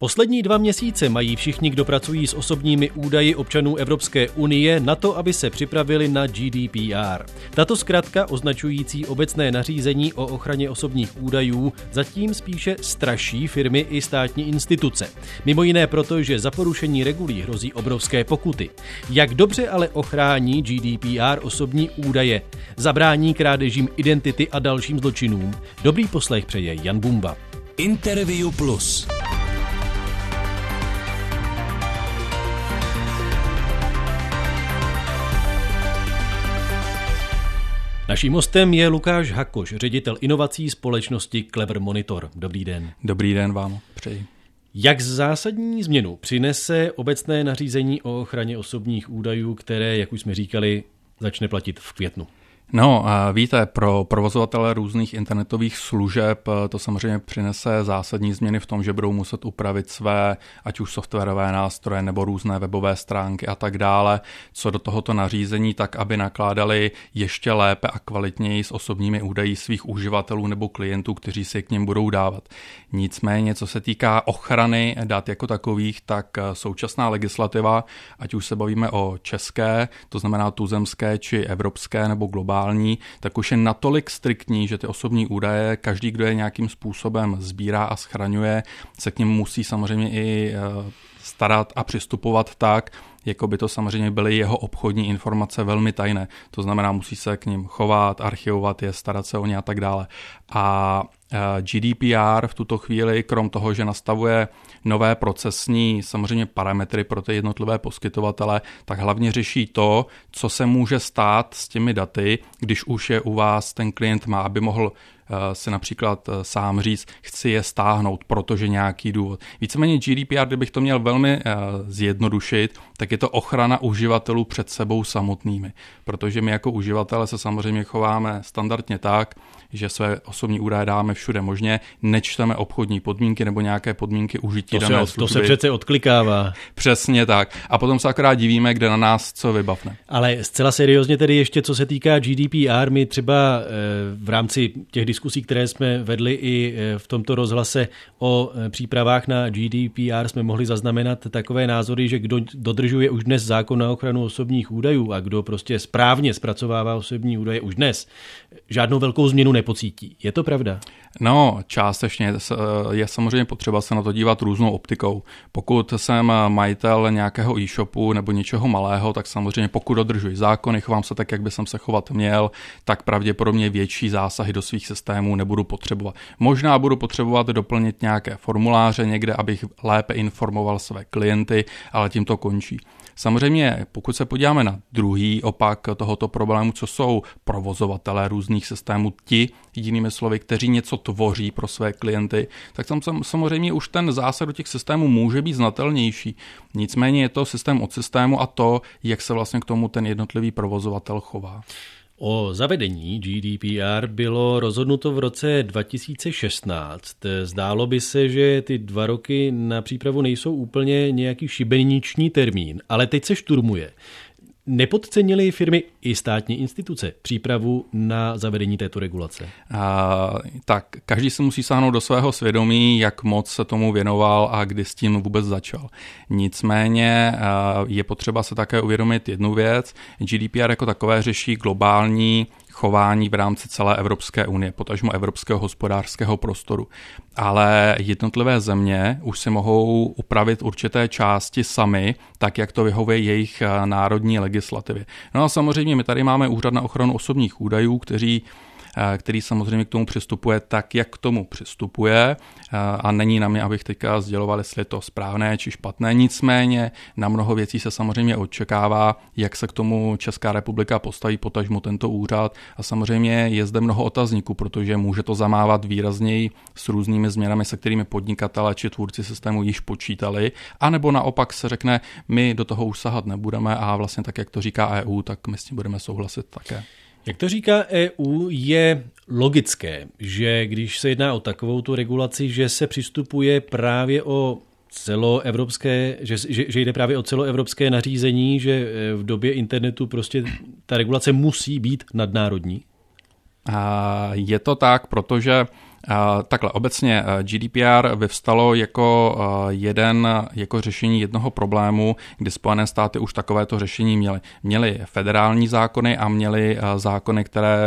Poslední 2 měsíce mají všichni, kdo pracují s osobními údaji občanů Evropské unie, na to, aby se připravili na GDPR. Tato zkratka, označující obecné nařízení o ochraně osobních údajů, zatím spíše straší firmy i státní instituce. Mimo jiné proto, že za porušení regulí hrozí obrovské pokuty. Jak dobře ale ochrání GDPR osobní údaje? Zabrání krádežím identity a dalším zločinům? Dobrý poslech přeje Jan Bumba. Interview Plus. Naším hostem je Lukáš Hakoš, ředitel inovací společnosti Clever Monitor. Dobrý den. Dobrý den vám přeji. Jak zásadní změnu přinese obecné nařízení o ochraně osobních údajů, které, jak už jsme říkali, začne platit v květnu? No, víte, pro provozovatele různých internetových služeb to samozřejmě přinese zásadní změny v tom, že budou muset upravit své, ať už softwarové nástroje nebo různé webové stránky a tak dále, co do tohoto nařízení, tak aby nakládali ještě lépe a kvalitněji s osobními údaji svých uživatelů nebo klientů, kteří si k nim budou dávat. Nicméně, co se týká ochrany dat jako takových, tak současná legislativa, ať už se bavíme o české, to znamená tuzemské či evropské nebo globální, tak už je natolik striktní, že ty osobní údaje, každý, kdo je nějakým způsobem sbírá a schraňuje, se k nim musí samozřejmě i starat a přistupovat tak, jako by to samozřejmě byly jeho obchodní informace velmi tajné. To znamená, musí se k nim chovat, archivovat je, starat se o ně a tak dále. A GDPR v tuto chvíli, krom toho, že nastavuje nové procesní samozřejmě parametry pro ty jednotlivé poskytovatele, tak hlavně řeší to, co se může stát s těmi daty, když už je u vás ten klient má, aby mohl si například sám říct, chci je stáhnout, protože nějaký důvod. Víceméně GDPR, kdybych to měl velmi zjednodušit, tak je to ochrana uživatelů před sebou samotnými. Protože my jako uživatelé se samozřejmě chováme standardně tak, že své osobní údaje dáme všude možně, nečteme obchodní podmínky nebo nějaké podmínky užití dané služby. To se přece odklikává. Přesně tak. A potom se akorát divíme, kde na nás co vybavne. Ale zcela seriózně tedy ještě, co se týká GDPR, my třeba v rámci těch diskusí, které jsme vedli i v tomto rozhlase o přípravách na GDPR, jsme mohli zaznamenat takové názory, že kdo dodržuje už dnes zákon na ochranu osobních údajů a kdo prostě správně zpracovává osobní údaje už dnes, žádnou velkou změnu nepocítí. Je to pravda? No, částečně je samozřejmě potřeba se na to dívat různou optikou. Pokud jsem majitel nějakého e-shopu nebo něčeho malého, tak samozřejmě pokud dodržuji zákony, chovám se tak, jak by jsem se chovat měl, tak pravděpodobně větší zásahy do svých systémů nebudu potřebovat. Možná budu potřebovat doplnit nějaké formuláře někde, abych lépe informoval své klienty, ale tím to končí. Samozřejmě, pokud se podíváme na druhý opak tohoto problému, co jsou provozovatelé různých systémů, ti, jinými slovy, kteří něco tvoří pro své klienty, tak tam samozřejmě už ten zásah do těch systémů může být znatelnější. Nicméně je to systém od systému a to, jak se vlastně k tomu ten jednotlivý provozovatel chová. O zavedení GDPR bylo rozhodnuto v roce 2016. Zdálo by se, že ty 2 roky na přípravu nejsou úplně nějaký šibeniční termín, ale teď se šturmuje. Nepodcenily firmy i státní instituce přípravu na zavedení této regulace? Tak každý se musí sáhnout do svého svědomí, jak moc se tomu věnoval a kdy s tím vůbec začal. Nicméně je potřeba se také uvědomit jednu věc. GDPR jako takové řeší globální chování v rámci celé Evropské unie, potažmo evropského hospodářského prostoru. Ale jednotlivé země už si mohou upravit určité části sami, tak jak to vyhovuje jejich národní legislativě. No a samozřejmě my tady máme Úřad na ochranu osobních údajů, který samozřejmě k tomu přistupuje tak, jak k tomu přistupuje a není na mě, abych teďka sděloval, jestli je to správné či špatné. Nicméně na mnoho věcí se samozřejmě očekává, jak se k tomu Česká republika postaví, potažmo tento úřad a samozřejmě je zde mnoho otazníků, protože může to zamávat výrazněji s různými změnami, se kterými podnikatelé či tvůrci systému již počítali, anebo naopak se řekne, my do toho už sahat nebudeme a vlastně tak, jak to říká EU, tak my s tím budeme souhlasit také. Jak to říká EU, je logické, že když se jedná o takovouto regulaci, že se přistupuje právě o celoevropské, že jde právě o celoevropské nařízení, že v době internetu prostě ta regulace musí být nadnárodní? Je to tak, protože Takhle, obecně GDPR vyvstalo jako řešení jednoho problému, kdy Spojené státy už takovéto řešení měly. Měly federální zákony a měly zákony, které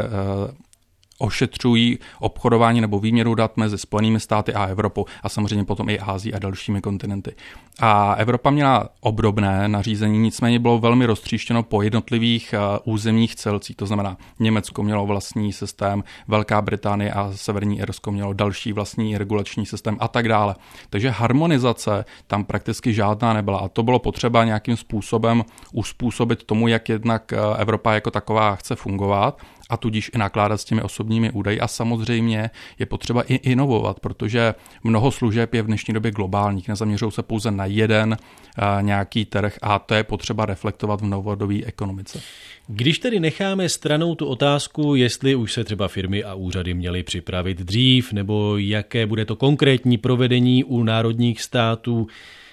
ošetřují obchodování nebo výměru dat mezi Spojenými státy a Evropou a samozřejmě potom i Ázií a dalšími kontinenty. A Evropa měla obdobné nařízení, nicméně bylo velmi roztříštěno po jednotlivých územních celcích. To znamená, Německo mělo vlastní systém, Velká Británie a Severní Irsko mělo další vlastní regulační systém a tak dále. Takže harmonizace tam prakticky žádná nebyla a to bylo potřeba nějakým způsobem uspůsobit tomu, jak jednak Evropa jako taková chce fungovat a tudíž i nakládat s těmi osobními údaji. A samozřejmě je potřeba i inovovat, protože mnoho služeb je v dnešní době globálních, nezaměřují se pouze na jeden nějaký trh a to je potřeba reflektovat v novodobé ekonomice. Když tedy necháme stranou tu otázku, jestli už se třeba firmy a úřady měly připravit dřív, nebo jaké bude to konkrétní provedení u národních států,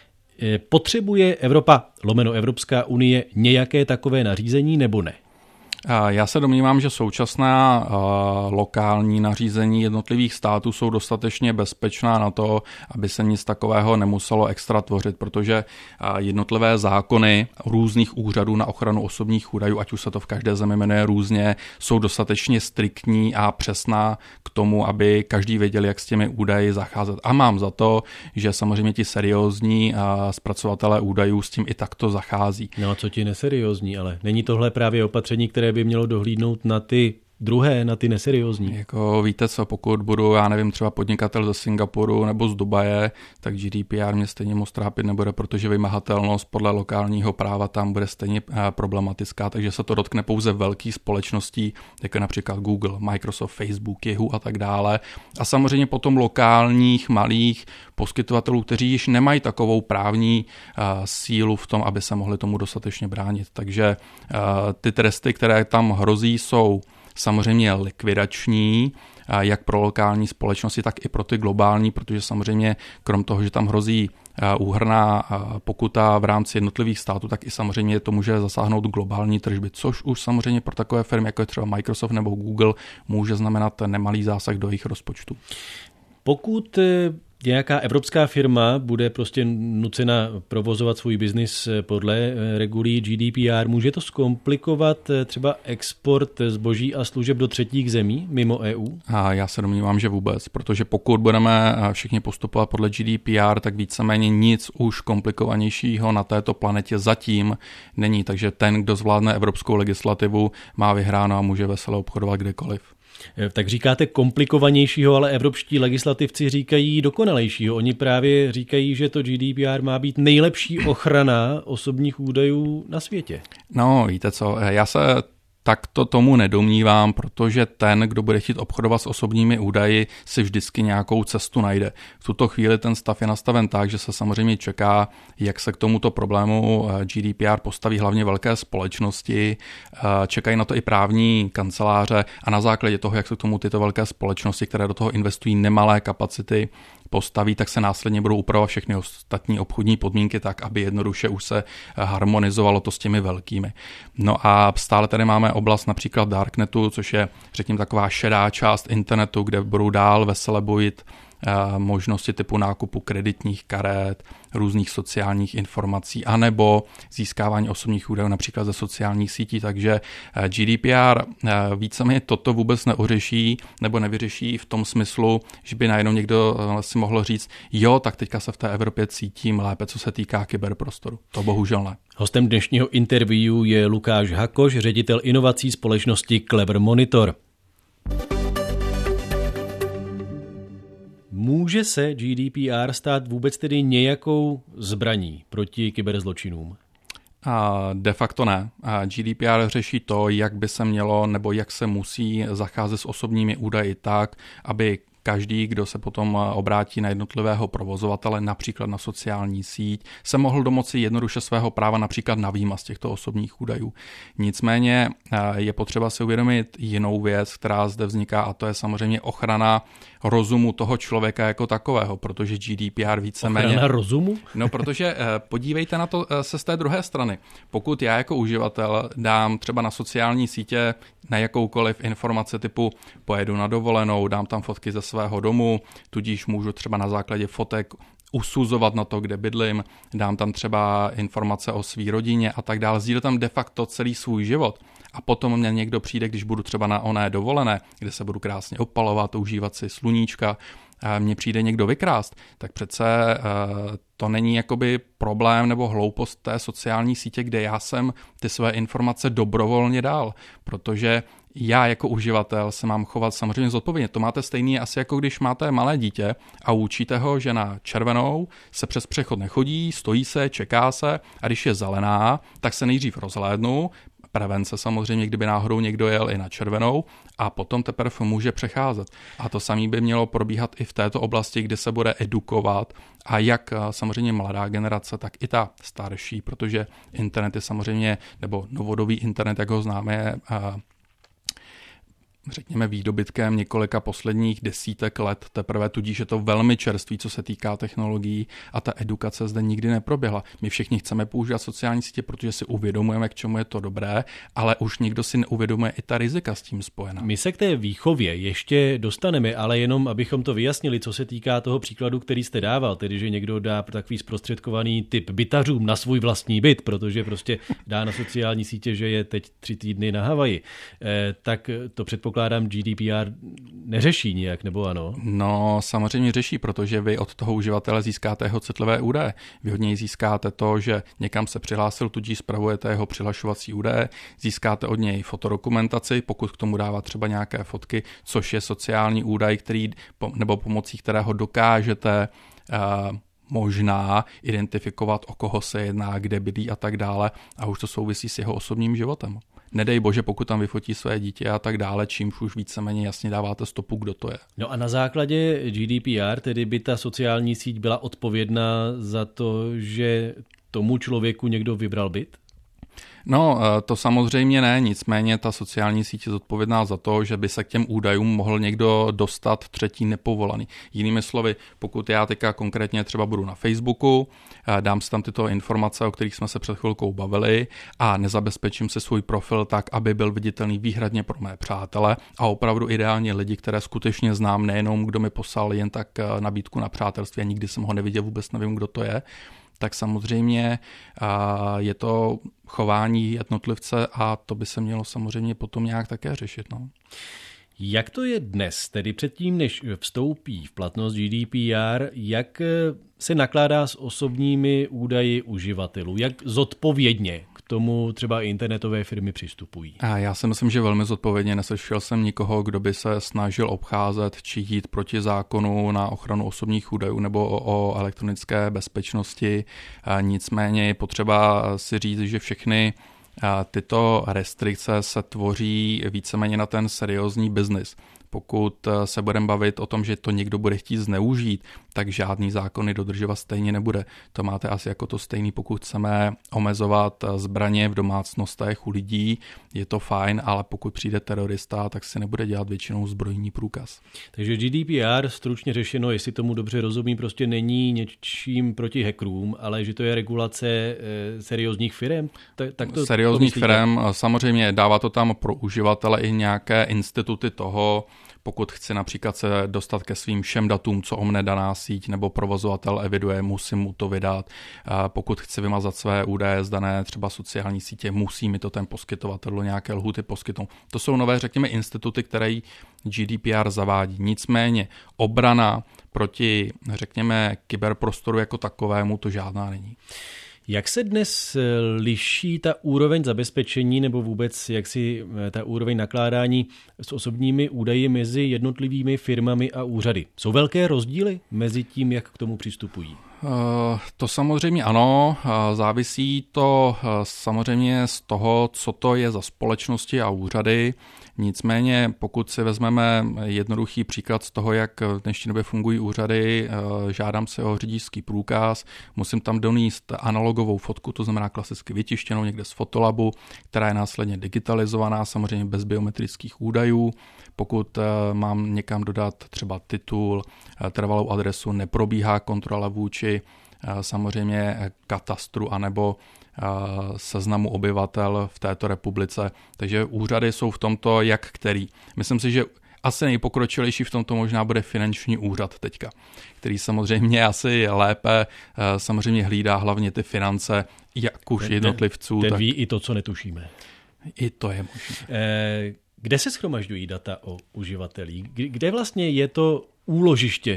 potřebuje Evropa, Evropská unie, nějaké takové nařízení nebo ne? Já se domnívám, že současná lokální nařízení jednotlivých států jsou dostatečně bezpečná na to, aby se nic takového nemuselo extra tvořit, protože jednotlivé zákony různých úřadů na ochranu osobních údajů, ať už se to v každé zemi jmenuje různě, jsou dostatečně striktní a přesná k tomu, aby každý věděl, jak s těmi údaji zacházet. A mám za to, že samozřejmě ti seriózní zpracovatelé údajů s tím i takto zachází. No a co ti neseriózní, ale není tohle právě opatření, které by mělo dohlídnout na ty druhé, na ty neseriózní? Jako víte co, pokud budu, já nevím, třeba podnikatel ze Singapuru nebo z Dubaje, tak GDPR mě stejně moc trápit nebude, protože vymahatelnost podle lokálního práva tam bude stejně problematická, takže se to dotkne pouze velkých společností, jako například Google, Microsoft, Facebook, Yahoo a tak dále. A samozřejmě potom lokálních malých poskytovatelů, kteří již nemají takovou právní sílu v tom, aby se mohli tomu dostatečně bránit. Takže ty tresty, které tam hrozí, jsou samozřejmě likvidační, jak pro lokální společnosti, tak i pro ty globální, protože samozřejmě krom toho, že tam hrozí úhrnná pokuta v rámci jednotlivých států, tak i samozřejmě to může zasáhnout globální tržby, což už samozřejmě pro takové firmy, jako je třeba Microsoft nebo Google, může znamenat nemalý zásah do jejich rozpočtu. Pokud nějaká evropská firma bude prostě nucena provozovat svůj biznis podle regulí GDPR, může to zkomplikovat třeba export zboží a služeb do třetích zemí mimo EU? A já se domnívám, že vůbec, protože pokud budeme všichni postupovat podle GDPR, tak víceméně nic už komplikovanějšího na této planetě zatím není, takže ten, kdo zvládne evropskou legislativu, má vyhráno a může vesele obchodovat kdekoliv. Tak říkáte komplikovanějšího, ale evropští legislativci říkají dokonalejšího. Oni právě říkají, že to GDPR má být nejlepší ochrana osobních údajů na světě. No, víte co, já se takto tomu nedomnívám, protože ten, kdo bude chtít obchodovat s osobními údaji, si vždycky nějakou cestu najde. V tuto chvíli ten stav je nastaven tak, že se samozřejmě čeká, jak se k tomuto problému GDPR postaví hlavně velké společnosti, čekají na to i právní kanceláře a na základě toho, jak se k tomu tyto velké společnosti, které do toho investují nemalé kapacity, postaví, tak se následně budou upravovat všechny ostatní obchodní podmínky tak, aby jednoduše už se harmonizovalo to s těmi velkými. No a stále tady máme oblast například Darknetu, což je, řekněme, taková šedá část internetu, kde budou dál vesele bojit možnosti typu nákupu kreditních karet, různých sociálních informací, anebo získávání osobních údajů například ze sociálních sítí, takže GDPR víceméně toto vůbec neořeší nebo nevyřeší v tom smyslu, že by najednou někdo si mohl říct, jo, tak teďka se v té Evropě cítím lépe, co se týká kyberprostoru. To bohužel ne. Hostem dnešního interview je Lukáš Hakoš, ředitel inovací společnosti Clever Monitor. Může se GDPR stát vůbec tedy nějakou zbraní proti kyberzločinům? De facto ne. GDPR řeší to, jak by se mělo nebo jak se musí zacházet s osobními údaji tak, aby každý, kdo se potom obrátí na jednotlivého provozovatele, například na sociální síť, se mohl domoci jednoduše svého práva například na výmaz těchto osobních údajů. Nicméně je potřeba si uvědomit jinou věc, která zde vzniká, a to je samozřejmě ochrana rozumu toho člověka jako takového, protože GDPR víceméně... Ochrana rozumu? No, protože podívejte na to se z té druhé strany. Pokud já jako uživatel dám třeba na sociální sítě na jakoukoliv informace typu pojedu na dovolenou, dám tam fotky ze svého domu, tudíž můžu třeba na základě fotek usuzovat na to, kde bydlím, dám tam třeba informace o své rodině a tak dále, sdílím tam de facto celý svůj život. A potom mě někdo přijde, když budu třeba na oné dovolené, kde se budu krásně opalovat, užívat si sluníčka, a mně přijde někdo vykrást, tak přece to není jakoby problém nebo hloupost té sociální sítě, kde já jsem ty své informace dobrovolně dal, protože já jako uživatel se mám chovat samozřejmě zodpovědně. To máte stejný asi jako když máte malé dítě a učíte ho, že na červenou se přes přechod nechodí, stojí se, čeká se a když je zelená, tak se nejdřív rozhlédnu, prevence samozřejmě, kdyby náhodou někdo jel i na červenou a potom teprve může přecházet. A to samé by mělo probíhat i v této oblasti, kde se bude edukovat a jak samozřejmě mladá generace, tak i ta starší, protože internet je samozřejmě, nebo novodobý internet, jak ho známe, je řekněme výdobytkem několika posledních desítek let teprve, tudíž je to velmi čerstvý, co se týká technologií a ta edukace zde nikdy neproběhla. My všichni chceme používat sociální sítě, protože si uvědomujeme, k čemu je to dobré, ale už nikdo si neuvědomuje i ta rizika s tím spojená. My se k té výchově ještě dostaneme, ale jenom abychom to vyjasnili, co se týká toho příkladu, který jste dával, tedy že někdo dá takový zprostředkovaný typ bytařům na svůj vlastní byt, protože prostě dá na sociální sítě, že je teď 3 týdny na Havaji, tak to předpokládám GDPR neřeší nijak, nebo ano? No, samozřejmě řeší, protože vy od toho uživatele získáte jeho citlivé údaje. Vy od něj získáte to, že někam se přihlásil, tudíž spravujete jeho přihlašovací údaje, získáte od něj fotodokumentaci, pokud k tomu dává třeba nějaké fotky, což je sociální údaj, který, nebo pomocí kterého dokážete možná identifikovat, o koho se jedná, kde bydlí a tak dále, a už to souvisí s jeho osobním životem. Nedej bože, pokud tam vyfotí své dítě a tak dále, čímž už víceméně jasně dáváte stopu, kdo to je. No a na základě GDPR tedy by ta sociální síť byla odpovědná za to, že tomu člověku někdo vybral byt? No, to samozřejmě ne, nicméně ta sociální síť je zodpovědná za to, že by se k těm údajům mohl někdo dostat třetí nepovolaný. Jinými slovy, pokud já teďka konkrétně třeba budu na Facebooku, dám si tam tyto informace, o kterých jsme se před chvilkou bavili a nezabezpečím si svůj profil tak, aby byl viditelný výhradně pro mé přátele a opravdu ideálně lidi, které skutečně znám, nejenom kdo mi poslal jen tak nabídku na přátelství a nikdy jsem ho neviděl, vůbec nevím, kdo to je, tak samozřejmě je to chování jednotlivce a to by se mělo samozřejmě potom nějak také řešit. No. Jak to je dnes, tedy předtím, než vstoupí v platnost GDPR, jak se nakládá s osobními údaji uživatelů? Jak zodpovědně k tomu třeba internetové firmy přistupují? A já si myslím, že velmi zodpovědně. Neslyšel jsem nikoho, kdo by se snažil obcházet či jít proti zákonu na ochranu osobních údajů nebo o elektronické bezpečnosti. Nicméně je potřeba si říct, že všechny tyto restrikce se tvoří víceméně na ten seriózní biznis. Pokud se budeme bavit o tom, že to někdo bude chtít zneužít, tak žádný zákony dodržovat stejně nebude. To máte asi jako to stejný, pokud chceme omezovat zbraně v domácnostech u lidí, je to fajn, ale pokud přijde terorista, tak si nebude dělat většinou zbrojní průkaz. Takže GDPR, stručně řešeno, jestli tomu dobře rozumím, prostě není něčím proti hackerům, ale že to je regulace seriózních firem? Seriózních firem, samozřejmě dává to tam pro uživatele i nějaké instituty toho, pokud chci například se dostat ke svým všem datům, co o mne daná síť nebo provozovatel eviduje, musím mu to vydat. Pokud chci vymazat své údaje z dané třeba sociální sítě, musí mi to ten poskytovatel do nějaké lhuty poskytnout. To jsou nové, řekněme, instituty, které GDPR zavádí. Nicméně obrana proti, řekněme, kyberprostoru jako takovému to žádná není. Jak se dnes liší ta úroveň zabezpečení nebo vůbec jak si ta úroveň nakládání s osobními údaji mezi jednotlivými firmami a úřady? Jsou velké rozdíly mezi tím, jak k tomu přistupují? To samozřejmě ano, závisí to samozřejmě z toho, co to je za společnosti a úřady. Nicméně, pokud si vezmeme jednoduchý příklad z toho, jak v dnešní době fungují úřady, žádám se o řidičský průkaz, musím tam donést analogovou fotku, to znamená klasicky vytištěnou někde z fotolabu, která je následně digitalizovaná, samozřejmě bez biometrických údajů. Pokud mám někam dodat třeba titul, trvalou adresu, neprobíhá kontrola vůči samozřejmě katastru anebo seznamu obyvatel v této republice. Takže úřady jsou v tomto jak který. Myslím si, že asi nejpokročilejší v tomto možná bude finanční úřad teďka, který samozřejmě asi lépe samozřejmě hlídá hlavně ty finance, jak už jednotlivců. Ten ví i to, co netušíme. I to je možné. Kde se shromažďují data o uživatelích? Kde vlastně je to úložiště?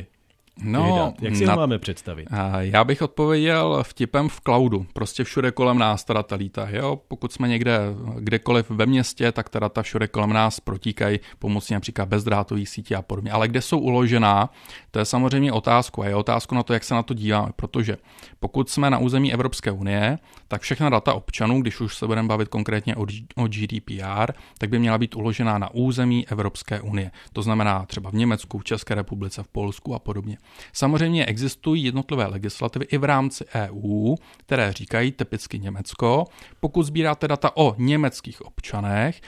Jak si ho máme představit? Já bych odpověděl vtipem v cloudu. Prostě všude kolem nás ta data lítá. Jo? Pokud jsme někde, kdekoliv ve městě, tak ta data všude kolem nás protíkají pomocí například bezdrátových sítí a podobně. Ale kde jsou uložená, to je samozřejmě otázka. A je otázka na to, jak se na to díváme. Protože pokud jsme na území Evropské unie, tak všechna data občanů, když už se budeme bavit konkrétně o GDPR, tak by měla být uložená na území Evropské unie. To znamená třeba v Německu, v České republice, v Polsku a podobně. Samozřejmě existují jednotlivé legislativy i v rámci EU, které říkají typicky Německo. Pokud sbíráte data o německých občanech,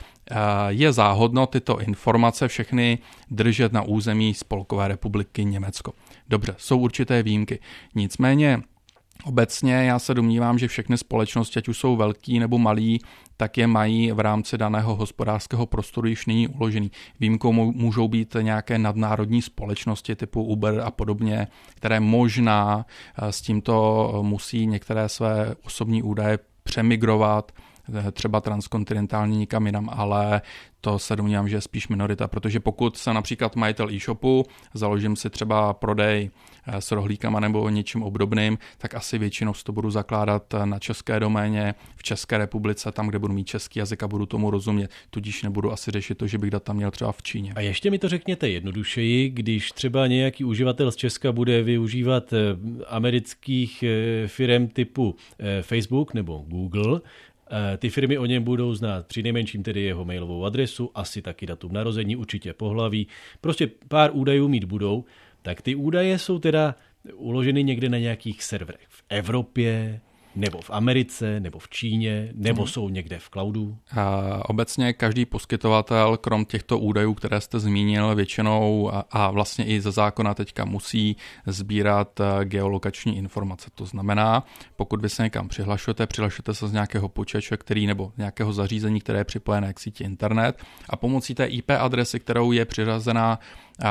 je záhodno tyto informace všechny držet na území Spolkové republiky Německo. Dobře, jsou určité výjimky. Nicméně obecně já se domnívám, že všechny společnosti, ať už jsou velký nebo malý, tak je mají v rámci daného hospodářského prostoru již nyní uložený. Výjimkou můžou být nějaké nadnárodní společnosti typu Uber a podobně, které možná s tímto musí některé své osobní údaje přemigrovat, třeba transkontinentální nikam jinam, ale to se domnívám, že je spíš minorita, protože pokud jsem například majitel e-shopu, založím si třeba prodej s rohlíkama nebo něčím obdobným, tak asi většinou to budu zakládat na české doméně, v České republice, tam, kde budu mít český jazyk a budu tomu rozumět. Tudíž nebudu asi řešit to, že bych data měl třeba v Číně. A ještě mi to řekněte jednodušeji, když třeba nějaký uživatel z Česka bude využívat amerických firem typu Facebook nebo Google, ty firmy o něm budou znát přinejmenším tedy jeho mailovou adresu, asi taky datum narození, určitě pohlaví, prostě pár údajů mít budou, tak ty údaje jsou teda uloženy někde na nějakých serverech v Evropě, nebo v Americe, nebo v Číně, nebo jsou někde v cloudu? Obecně každý poskytovatel, krom těchto údajů, které jste zmínil, většinou a vlastně i ze zákona teďka musí sbírat geolokační informace. To znamená, pokud vy se někam přihlašujete se z nějakého počítače, nebo nějakého zařízení, které je připojené k síti internet a pomocí té IP adresy, kterou je přiřazená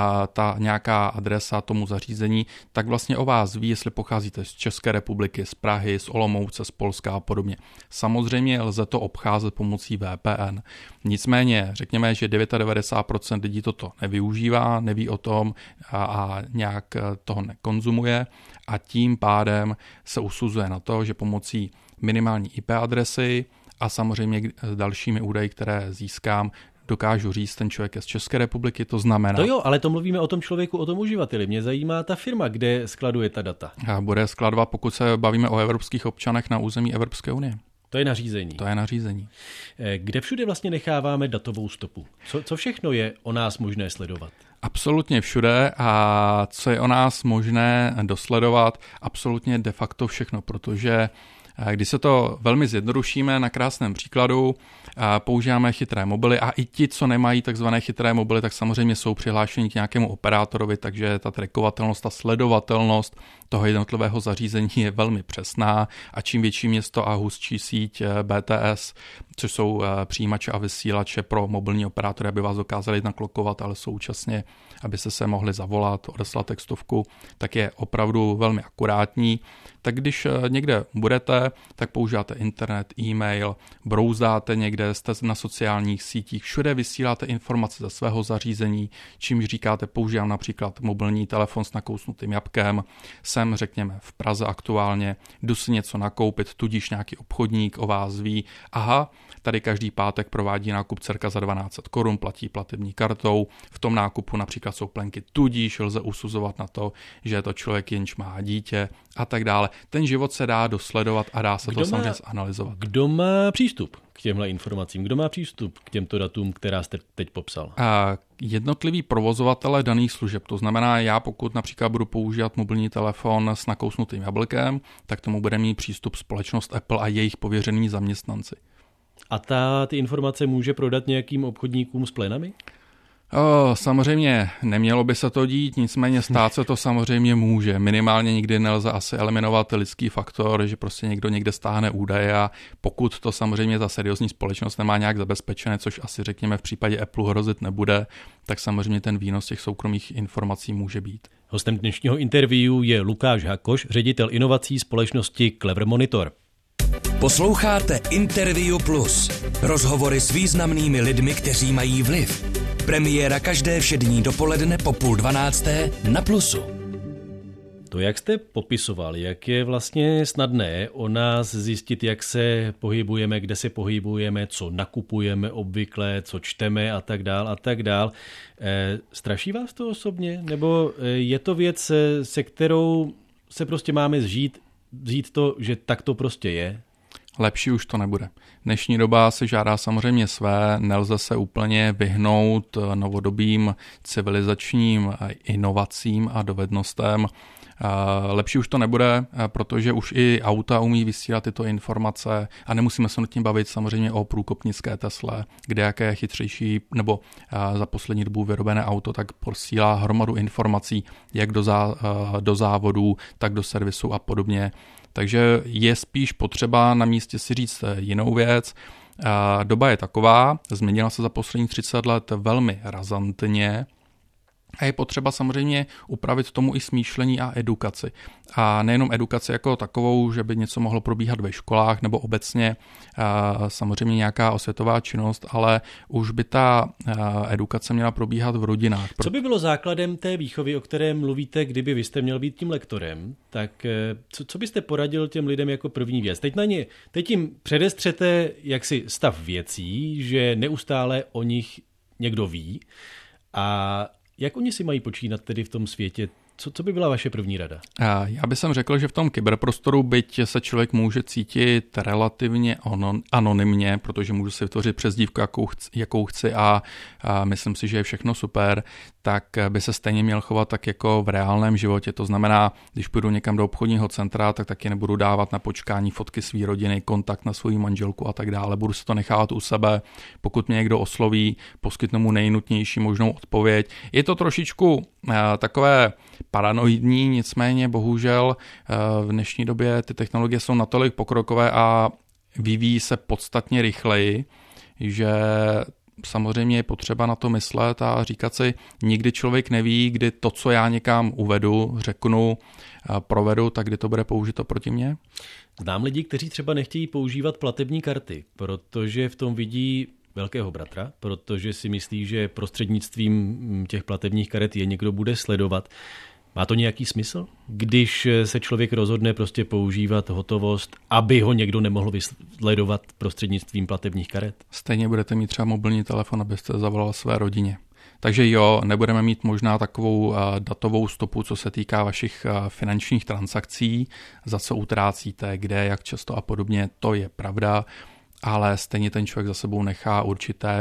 ta nějaká adresa tomu zařízení, tak vlastně o vás ví, jestli pocházíte z České republiky, z Prahy, z Olomouce, z Polska a podobně. Samozřejmě lze to obcházet pomocí VPN. Nicméně řekněme, že 99% lidí toto nevyužívá, neví o tom a nějak toho nekonzumuje a tím pádem se usuzuje na to, že pomocí minimální IP adresy a samozřejmě dalšími údaji, které získám, dokážu říct, ten člověk je z České republiky, to znamená... To jo, ale to mluvíme o tom člověku, o tom uživateli. Mě zajímá ta firma, kde skladuje ta data. Bude skladovat, pokud se bavíme o evropských občanech na území Evropské unie. To je nařízení. To je nařízení. Kde všude vlastně necháváme datovou stopu? Co všechno je o nás možné sledovat? Absolutně všude a co je o nás možné dosledovat, absolutně de facto všechno, protože když se to velmi zjednodušíme na krásném příkladu, používáme chytré mobily a i ti, co nemají takzvané chytré mobily, tak samozřejmě jsou přihlášeni k nějakému operátorovi, takže ta trackovatelnost, ta sledovatelnost toho jednotlivého zařízení je velmi přesná a čím větší město a hustší síť BTS, což jsou přijímače a vysílače pro mobilní operátory, aby vás dokázali naklokovat, ale současně, abyste se mohli zavolat, odeslat textovku, tak je opravdu velmi akurátní. Tak když někde budete, tak používáte internet, e-mail, brouzdáte někde, jste na sociálních sítích, všude vysíláte informace ze svého zařízení, čímž říkáte, používám například mobilní telefon s nakousnutým jabkem, jsem, řekněme, v Praze aktuálně, jdu si něco nakoupit, tudíž nějaký obchodník o vás ví, aha, tady každý pátek provádí nákup cirka za 1200 korun, platí platební kartou, v tom nákupu například například jsou plenky, tudíž lze usuzovat na to, že je to člověk, jenž má dítě a tak dále. Ten život se dá dosledovat a dá se to samozřejmě zanalyzovat. Kdo má přístup k těmhle informacím? Kdo má přístup k těmto datům, která jste teď popsal? Jednotliví provozovatele daných služeb, to znamená, já pokud například budu používat mobilní telefon s nakousnutým jablkem, tak tomu bude mít přístup společnost Apple a jejich pověření zaměstnanci. A ty informace může prodat nějakým obchodníkům s plenami? Samozřejmě nemělo by se to dít, nicméně stát se to samozřejmě může. Minimálně nikdy nelze asi eliminovat lidský faktor, že prostě někdo někde stáhne údaje a pokud to samozřejmě ta seriózní společnost nemá nějak zabezpečené, což asi řekněme v případě Apple hrozit nebude, tak samozřejmě ten výnos těch soukromých informací může být. Hostem dnešního interview je Lukáš Hakoš, ředitel inovací společnosti Clever Monitor. Posloucháte Interview Plus. Rozhovory s významnými lidmi, kteří mají vliv. Premiéra každé všední dopoledne po 11:30 na Plusu. To, jak jste popisoval, jak je vlastně snadné o nás zjistit, jak se pohybujeme, kde se pohybujeme, co nakupujeme obvykle, co čteme a tak dál. Straší vás to osobně? Nebo je to věc, se kterou se prostě máme vzít to, že tak to prostě je? Lepší už to nebude. Dnešní doba se žádá samozřejmě své, nelze se úplně vyhnout novodobým civilizačním inovacím a dovednostem. Lepší už to nebude, protože už i auta umí vysílat tyto informace a nemusíme se nad tím bavit samozřejmě o průkopnické Tesle, kde jaké chytřejší nebo za poslední dobu vyrobené auto tak posílá hromadu informací jak do závodů, tak do servisu a podobně. Takže je spíš potřeba na místě si říct jinou věc. Doba je taková, změnila se za poslední 30 let velmi razantně a je potřeba samozřejmě upravit tomu i smýšlení a edukaci. A nejenom edukaci jako takovou, že by něco mohlo probíhat ve školách nebo obecně samozřejmě nějaká osvětová činnost, ale už by ta edukace měla probíhat v rodinách. Co by bylo základem té výchovy, o které mluvíte, kdyby vy jste měl být tím lektorem, tak co byste poradil těm lidem jako první věc? Teď jim předestřete jaksi stav věcí, že neustále o nich někdo ví a jak oni si mají počínat tedy v tom světě? Co by byla vaše první rada? Já bych řekl, že v tom kyberprostoru, byť se člověk může cítit relativně anonymně, protože můžu si vytvořit přezdívku, jakou chci a myslím si, že je všechno super, tak by se stejně měl chovat tak jako v reálném životě. To znamená, když půjdu někam do obchodního centra, tak taky nebudu dávat na počkání fotky své rodiny, kontakt na svou manželku a tak dále. Budu si to nechávat u sebe. Pokud mě někdo osloví, poskytnu mu nejnutnější možnou odpověď. Je to trošičku takové paranoidní, nicméně bohužel v dnešní době ty technologie jsou natolik pokrokové a vyvíjí se podstatně rychleji, že samozřejmě je potřeba na to myslet a říkat si, nikdy člověk neví, kdy to, co já někam uvedu, řeknu, provedu, tak kdy to bude použito proti mně. Znám lidi, kteří třeba nechtějí používat platební karty, protože v tom vidí velkého bratra, protože si myslí, že prostřednictvím těch platebních karet je někdo bude sledovat. Má to nějaký smysl, když se člověk rozhodne prostě používat hotovost, aby ho někdo nemohl vysledovat prostřednictvím platebních karet? Stejně budete mít třeba mobilní telefon, abyste zavolal své rodině. Takže jo, nebudeme mít možná takovou datovou stopu, co se týká vašich finančních transakcí, za co utrácíte, kde, jak často a podobně, to je pravda, ale stejně ten člověk za sebou nechá určité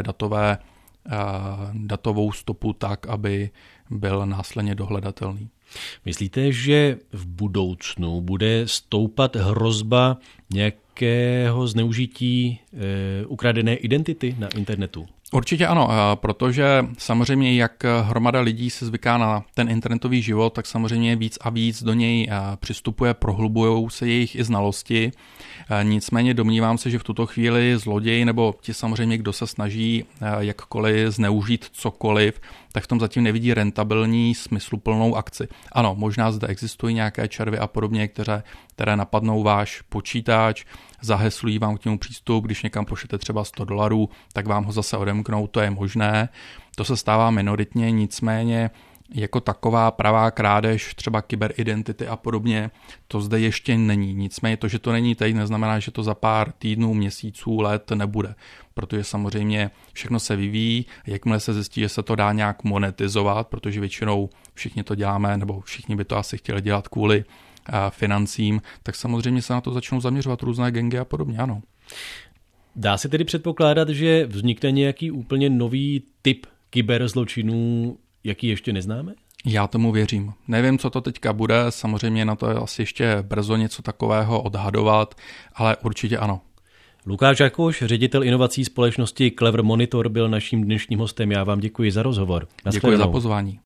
datovou stopu tak, aby byl následně dohledatelný. Myslíte, že v budoucnu bude stoupat hrozba nějakého zneužití ukradené identity na internetu? Určitě ano, protože samozřejmě jak hromada lidí se zvyká na ten internetový život, tak samozřejmě víc a víc do něj přistupuje, prohlubují se jejich i znalosti. Nicméně domnívám se, že v tuto chvíli zloději nebo ti samozřejmě, kdo se snaží jakkoliv zneužít cokoliv, tak v tom zatím nevidí rentabilní, smysluplnou akci. Ano, možná zde existují nějaké červy a podobně, které napadnou váš počítač, zaheslují vám k němu přístup, když někam pošlete třeba $100, tak vám ho zase odemknou, to je možné. To se stává minoritně, nicméně Jako taková pravá krádež, třeba kyberidentity a podobně, to zde ještě není. Nicméně to, že to není teď, neznamená, že to za pár týdnů, měsíců, let nebude. Protože samozřejmě všechno se vyvíjí, jakmile se zjistí, že se to dá nějak monetizovat, protože většinou všichni to děláme, nebo všichni by to asi chtěli dělat kvůli financím, tak samozřejmě se na to začnou zaměřovat různé gangy a podobně, ano. Dá se tedy předpokládat, že vznikne nějaký úplně nový typ kyberzločinů, jaký ještě neznáme? Já tomu věřím. Nevím, co to teďka bude, samozřejmě na to je asi ještě brzo něco takového odhadovat, ale určitě ano. Lukáš Jakoš, ředitel inovací společnosti Clever Monitor, byl naším dnešním hostem. Já vám děkuji za rozhovor. Děkuji za pozvání.